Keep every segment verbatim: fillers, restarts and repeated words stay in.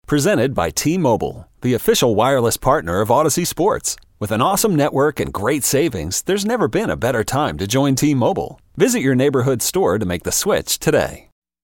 Presented by T-Mobile, the official wireless partner of Odyssey Sports. With an awesome network and great savings, there's never been a better time to join T-Mobile. Visit your neighborhood store to make the switch today.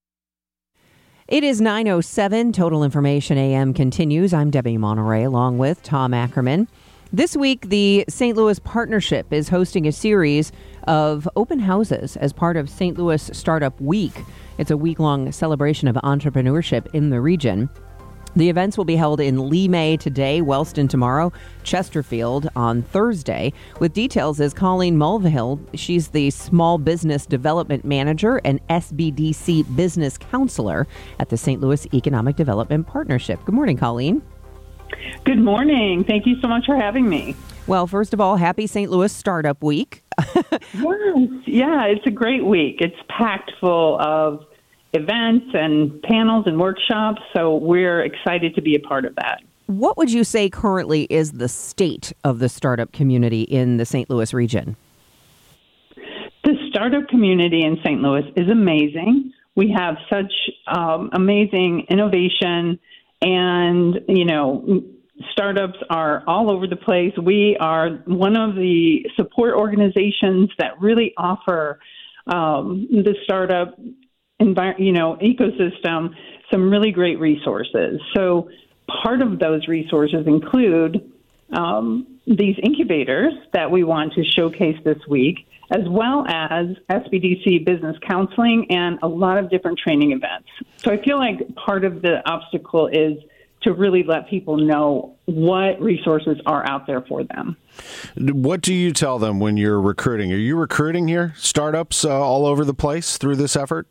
It is nine oh seven. Total Information A M continues. I'm Debbie Monterey along with Tom Ackerman. This week, the Saint Louis Partnership is hosting a series of open houses as part of Saint Louis Startup Week. It's a week-long celebration of entrepreneurship in the region. The events will be held in Lee May today, Wellston tomorrow, Chesterfield on Thursday. With details is Colleen Mulvihill. She's the Small Business Development Manager and S B D C Business Counselor at the Saint Louis Economic Development Partnership. Good morning, Colleen. Good morning. Thank you so much for having me. Well, first of all, happy Saint Louis Startup Week. Yes. Yeah, it's a great week. It's packed full of events and panels and workshops, so we're excited to be a part of that. What would you say currently is the state of the startup community in the Saint Louis region? The startup community in Saint Louis is amazing. We have such um, amazing innovation, and, you know, startups are all over the place. We are one of the support organizations that really offer um, the startup envir- you know, ecosystem some really great resources. So part of those resources include um, these incubators that we want to showcase this week, as well as S B D C business counseling and a lot of different training events. So I feel like part of the obstacle is to really let people know what resources are out there for them. What do you tell them when you're recruiting? Are you recruiting here startups uh, all over the place through this effort?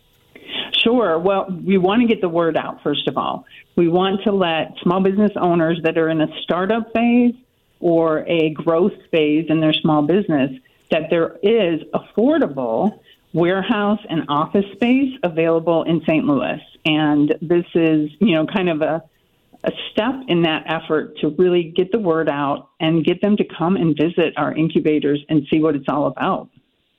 Sure. Well, we want to get the word out, first of all. We want to let small business owners that are in a startup phase or a growth phase in their small business that there is affordable warehouse and office space available in Saint Louis. And this is, you know, kind of a, a step in that effort to really get the word out and get them to come and visit our incubators and see what it's all about.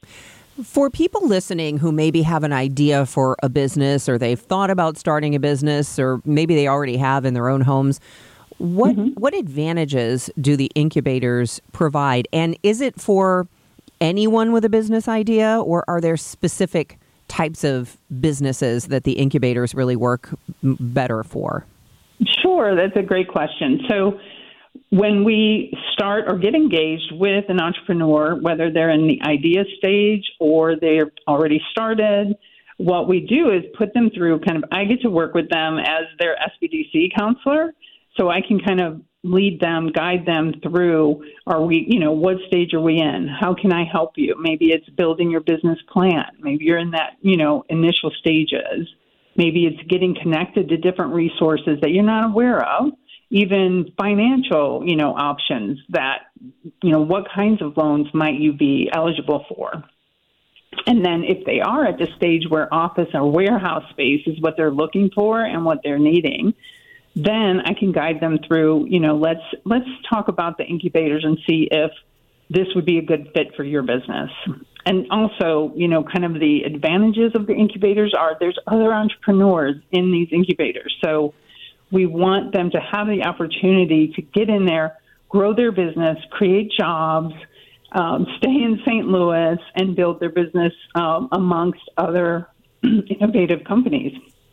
For people listening who maybe have an idea for a business, or they've thought about starting a business, or maybe they already have in their own homes, what mm-hmm. what advantages do the incubators provide? And is it for anyone with a business idea, or are there specific types of businesses that the incubators really work m- better for? Sure, that's a great question. So when we start or get engaged with an entrepreneur, whether they're in the idea stage or they're already started, what we do is put them through kind of, I get to work with them as their S B D C counselor, so I can kind of lead them, guide them through, are we, you know, what stage are we in? How can I help you? Maybe it's building your business plan. Maybe you're in that, you know, initial stages. Maybe it's getting connected to different resources that you're not aware of, even financial, you know, options that, you know, what kinds of loans might you be eligible for? And then if they are at the stage where office or warehouse space is what they're looking for and what they're needing, then I can guide them through, you know, let's let's talk about the incubators and see if this would be a good fit for your business. And also, you know, kind of the advantages of the incubators are there's other entrepreneurs in these incubators. So we want them to have the opportunity to get in there, grow their business, create jobs, um, stay in Saint Louis, and build their business um, amongst other innovative companies.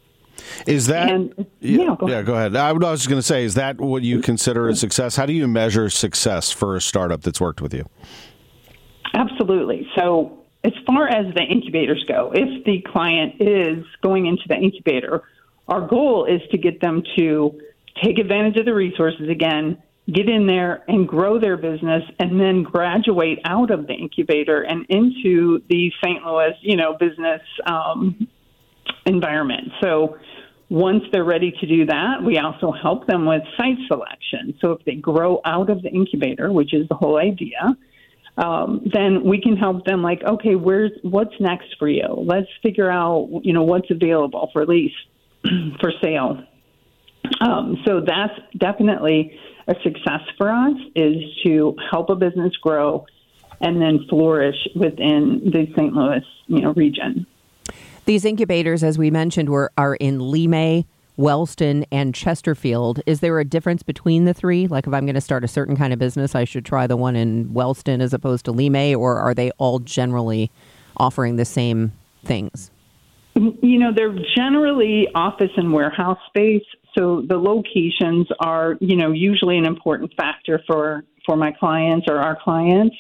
Is that, and, yeah, yeah, go yeah, go ahead. I was just going to say, is that what you consider a success? How do you measure success for a startup that's worked with you? Absolutely. So as far as the incubators go, if the client is going into the incubator, our goal is to get them to take advantage of the resources again, get in there and grow their business, and then graduate out of the incubator and into the Saint Louis, you know, business um, environment. So once they're ready to do that, we also help them with site selection. So if they grow out of the incubator, which is the whole idea, um, then we can help them like, okay, where's what's next for you? Let's figure out, you know, what's available for lease, for sale. Um, so that's definitely a success for us, is to help a business grow and then flourish within the Saint Louis, you know, region. These incubators, as we mentioned, were are in Lee May, Wellston, and Chesterfield. Is there a difference between the three? Like if I'm going to start a certain kind of business, I should try the one in Wellston as opposed to Lee May, or are they all generally offering the same things? You know, they're generally office and warehouse space. So the locations are, you know, usually an important factor for, for my clients or our clients.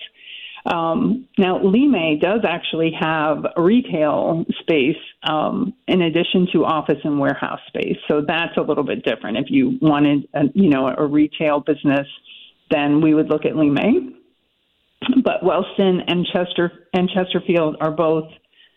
Um, now, Lee May does actually have retail space um, in addition to office and warehouse space. So that's a little bit different. If you wanted, a, you know, a retail business, then we would look at Lee May. But Wellston and Chester and Chesterfield are both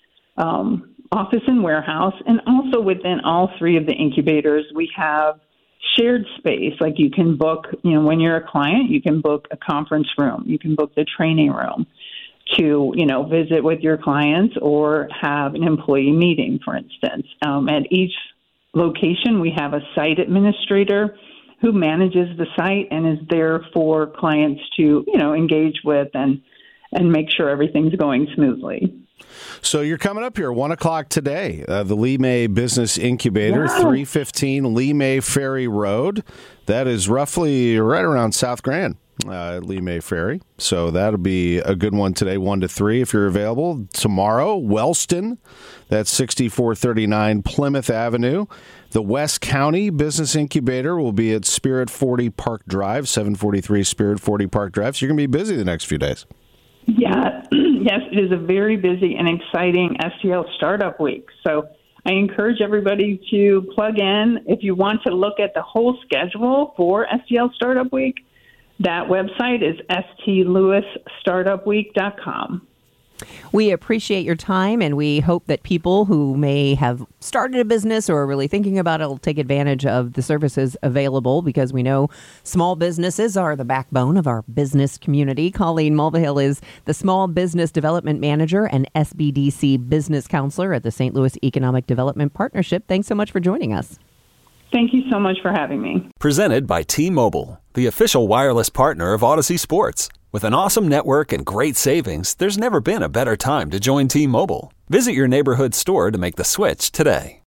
um, office and warehouse. And also within all three of the incubators, we have shared space. Like you can book, you know, when you're a client, you can book a conference room, you can book the training room to, you know, visit with your clients or have an employee meeting, for instance. Um, at each location, we have a site administrator who manages the site and is there for clients to, you know, engage with and, and make sure everything's going smoothly. So you're coming up here, one o'clock today, uh, the Lee May Business Incubator, Wow. three fifteen Lee May Ferry Road. That is roughly right around South Grand, uh, Lee May Ferry. So that'll be a good one today, one to three if you're available. Tomorrow, Wellston, that's sixty-four thirty-nine Plymouth Avenue. The West County Business Incubator will be at Spirit forty Park Drive, seven forty-three Spirit forty Park Drive. So you're going to be busy the next few days. Yeah, yes, it is a very busy and exciting S T L Startup Week. So I encourage everybody to plug in. If you want to look at the whole schedule for S T L Startup Week, that website is s t lewis startup week dot com. We appreciate your time, and we hope that people who may have started a business or are really thinking about it will take advantage of the services available, because we know small businesses are the backbone of our business community. Colleen Mulvihill is the Small Business Development Manager and S B D C Business Counselor at the Saint Louis Economic Development Partnership. Thanks so much for joining us. Thank you so much for having me. Presented by T-Mobile, the official wireless partner of Odyssey Sports. With an awesome network and great savings, there's never been a better time to join T-Mobile. Visit your neighborhood store to make the switch today.